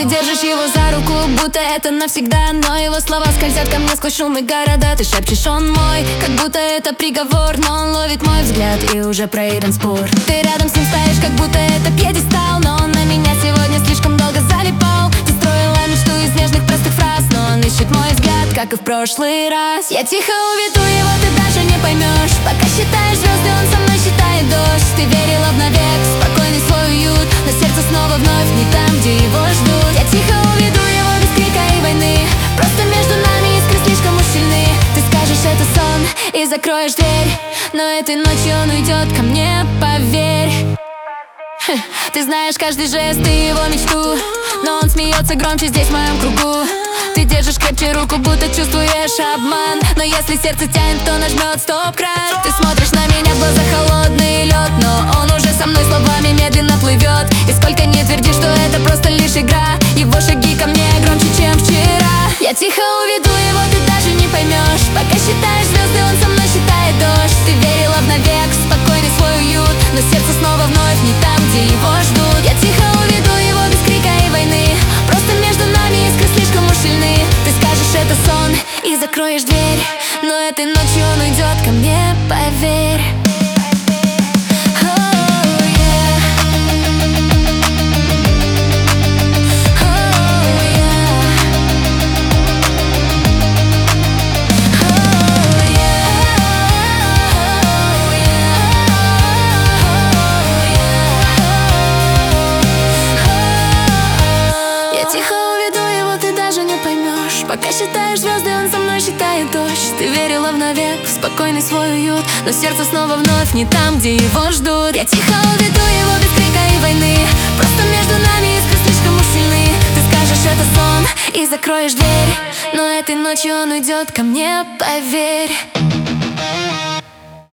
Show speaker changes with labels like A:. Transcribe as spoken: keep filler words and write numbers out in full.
A: держишь его за руку, будто это навсегда, но его слова скользят ко мне сквозь шум и города. Ты шепчешь, он мой, как будто это приговор, но он ловит мой взгляд и уже проигран спор. Ты рядом с ним стоишь, как будто это пьедестал, но он на меня сегодня слишком долго залипал. Ты строила мечту из нежных простых фраз, но он ищет мой взгляд, как и в прошлый раз. Я тихо уведу его, ты даже не поймешь. Пока считаешь звезды, он со мной считает дождь. Ты верила в навек, спокойный свой уют, но сердце снова вновь не там, где его ждут. Я тихо уведу его без крика и войны, просто между нами искры слишком уж сильны. Ты скажешь, это сон, и закроешь дверь, но этой ночью он уйдет ко мне, поверь. Ты знаешь каждый жест и его мечту, но он смеется громче здесь в моем кругу. Ты держишь крепче руку, будто чувствуешь обман, но если сердце тянет, то нажмет стоп-кран. Ты смотришь на меня, в глазах холодный лед, но он уже со мной словами медленно плывет. И сколько не тверди, что это просто лишь игра, его шаги ко мне громче, чем вчера. Я тихо уведу его, ты даже не поймешь. Пока считаешь звезды, он со мной считает дождь. Ты верила в навек, в спокойный свой уют, но сердце снова вновь не там, где его ждут. Я тихо уведу его без крика и войны, просто между нами искры слишком уж сильны. Ты скажешь, это сон, и закроешь дверь, но этой ночью он уйдет ко мне, поверь. Пока считаешь звезды, он со мной считает дождь. Ты верила в навек, в спокойный свой уют, но сердце снова вновь не там, где его ждут. Я тихо уведу его без крика и войны, просто между нами искры слишком уж сильны. Ты скажешь, это сон, и закроешь дверь, но этой ночью он уйдет ко мне, поверь.